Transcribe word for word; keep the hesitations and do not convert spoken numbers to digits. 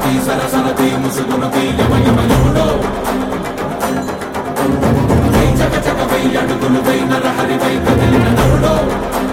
సరసతి సరసరతి ముసుగునతి యమ యమ యముడో why చక చక why అడుగులు వై నరహరి వై కదిలిన నరుడో